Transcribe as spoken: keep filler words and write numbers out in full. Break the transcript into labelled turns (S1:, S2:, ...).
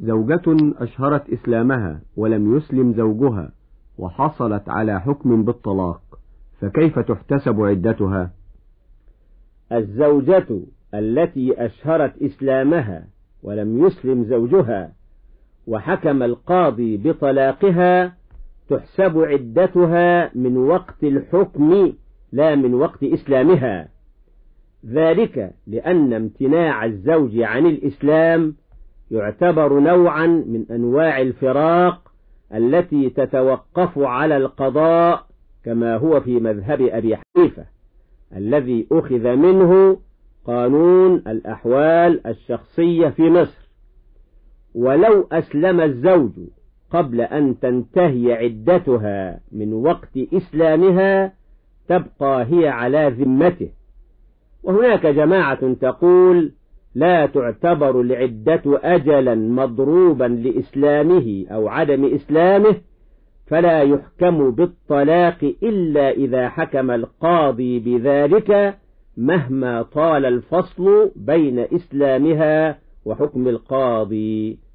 S1: زوجة أشهرت إسلامها ولم يسلم زوجها وحصلت على حكم بالطلاق، فكيف تحتسب عدتها؟
S2: الزوجة التي أشهرت إسلامها ولم يسلم زوجها وحكم القاضي بطلاقها تحسب عدتها من وقت الحكم لا من وقت إسلامها، ذلك لأن امتناع الزوج عن الإسلام يعتبر نوعا من أنواع الفراق التي تتوقف على القضاء، كما هو في مذهب أبي حنيفة الذي أخذ منه قانون الأحوال الشخصية في مصر. ولو أسلم الزوج قبل أن تنتهي عدتها من وقت إسلامها تبقى هي على ذمته. وهناك جماعة تقول لا تعتبر العدة أجلا مضروبا لإسلامه أو عدم إسلامه، فلا يحكم بالطلاق إلا إذا حكم القاضي بذلك مهما طال الفصل بين إسلامها وحكم القاضي.